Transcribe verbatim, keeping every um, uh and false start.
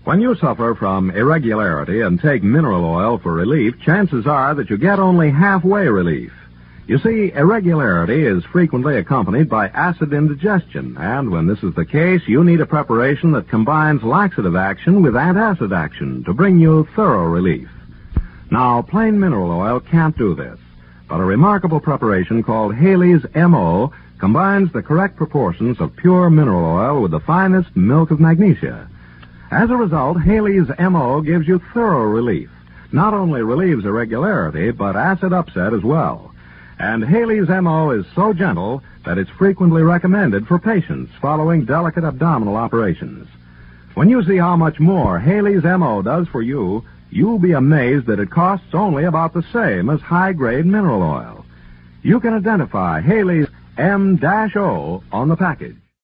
When you suffer from irregularity and take mineral oil for relief, chances are that you get only halfway relief. You see, irregularity is frequently accompanied by acid indigestion, and when this is the case, you need a preparation that combines laxative action with antacid action to bring you thorough relief. Now, plain mineral oil can't do this, but a remarkable preparation called Haley's M O combines the correct proportions of pure mineral oil with the finest milk of magnesia. As a result, Haley's M O gives you thorough relief. Not only relieves irregularity, but acid upset as well. And Haley's M O is so gentle that it's frequently recommended for patients following delicate abdominal operations. When you see how much more Haley's M O does for you, you'll be amazed that it costs only about the same as high-grade mineral oil. You can identify Haley's M O on the package.